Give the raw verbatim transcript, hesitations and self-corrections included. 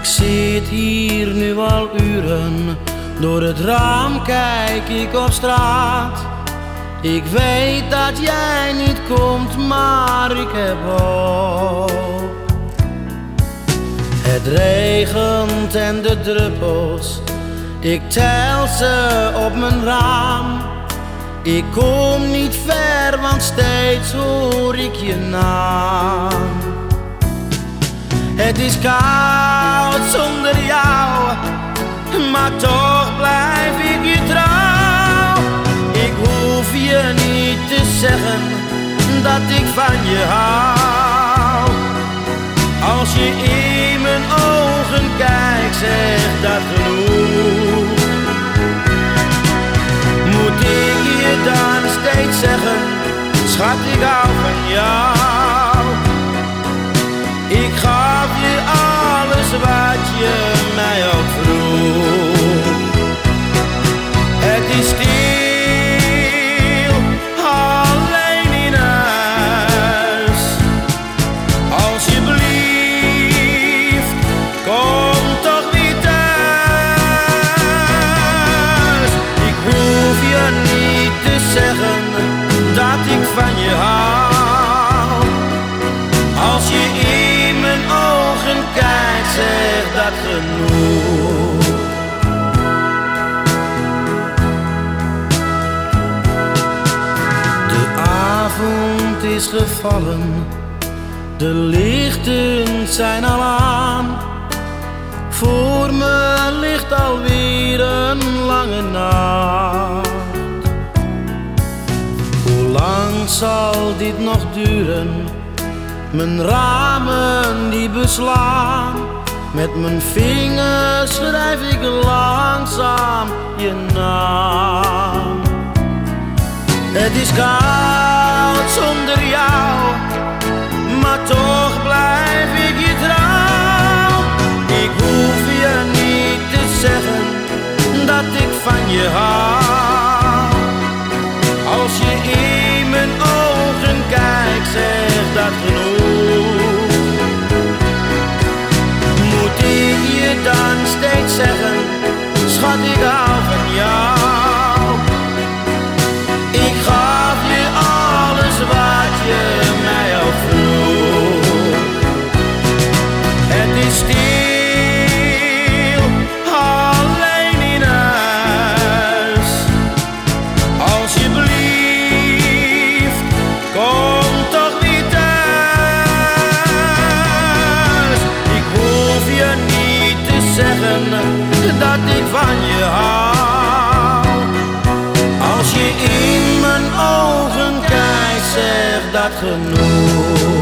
Ik zit hier nu al uren, door het raam kijk ik op straat. Ik weet dat jij niet komt, maar ik heb hoop. Het regent en de druppels, ik tel ze op mijn raam. Ik kom niet ver, want steeds hoor ik je naam. Het is koud zonder jou, maar toch blijf ik je trouw. Ik hoef je niet te zeggen dat ik van je hou. Als je in mijn ogen kijkt, zegt dat genoeg. Moet ik je dan steeds zeggen, schat, ik hou van jou. Ik gaf je alles wat je mij ook vroeg. Het is stil, alleen in huis. Alsjeblieft, kom toch weer thuis. Ik hoef je niet te zeggen dat ik van je hou. Als je in mijn ogen kijkt, zegt dat genoeg. De avond is gevallen, de lichten zijn al aan. Voor me ligt alweer een lange nacht. Hoe lang zal dit nog duren? Mijn ramen die beslaan. Met mijn vingers schrijf ik langzaam je naam. Het is koud zonder jou, maar toch blijf ik je trouw. Ik hoef je niet te zeggen dat ik van je hou. Als je in mijn ogen kijkt, zegt dat genoeg. Moet ik je dan steeds zeggen, schat, ik hou van jou. Ik gaf je alles wat je mij ook vroeg. Het is stil, alleen in huis. Alsjeblieft, kom toch weer thuis. Ik hoef je niet te zeggen dat ik van je hou. Als je in mijn ogen kijkt, zegt dat genoeg.